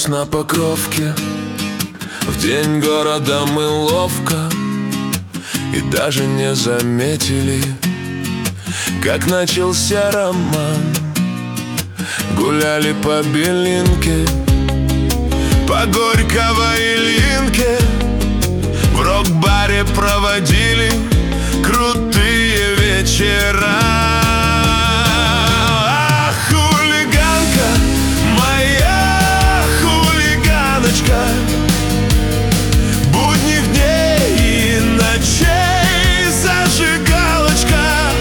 Столкнулись на Покровке. В день города мы ловко и даже не заметили, как начался роман. Гуляли по Белинке, по Горького и Ильинке, в рок-баре проводили крутые вечера. Ах, хулиганка, моя хулиганочка, будних дней и ночей зажигалочка,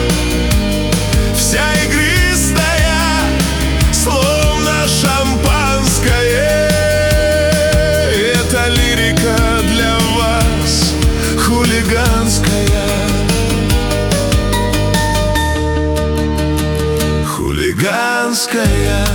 вся игристая, словно шампанское. Это лирика для вас хулиганская. Хулиганская.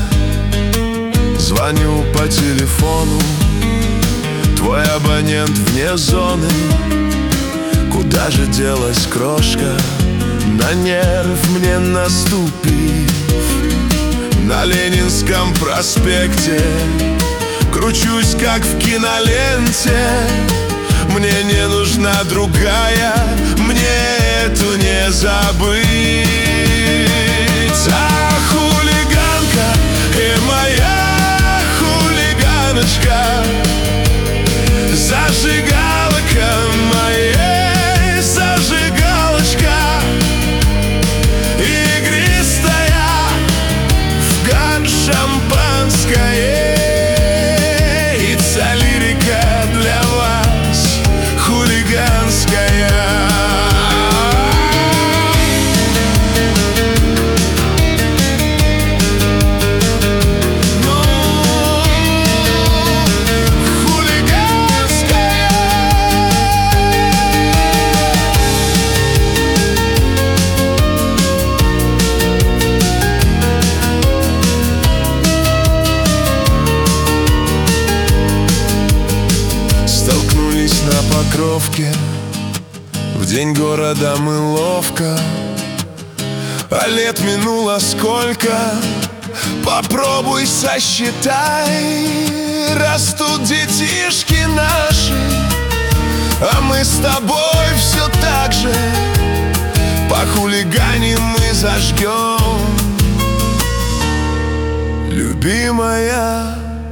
Звоню по телефону, твой абонент вне зоны. Куда же делась крошка, на нерв мне наступив? На Ленинском проспекте кручусь, как в киноленте. Мне не нужна другая, мне эту не забыть. А хулиганка и моя хулиганочка, зажигалка моей зажигалочка, игристая, вгар шампанское. Это лирика для вас хулиганская. Столкнулись на Покровке. В день города мы ловко, а лет минуло сколько? Попробуй сосчитай. Растут детишки наши, а мы с тобой все так же похулиганим и зажгем. Любимая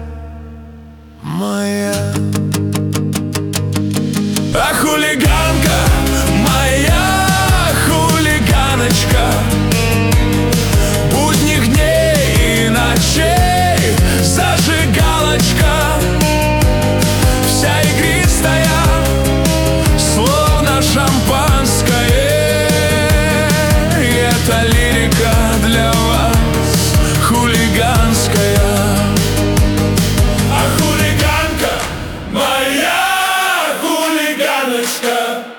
моя. А хулиганка, моя хулиганочка, будних дней и ночей зажигалочка, вся игристая, словно шампанское. Это лирика для вас хулиганская. А хулиганка, моя хулиганочка.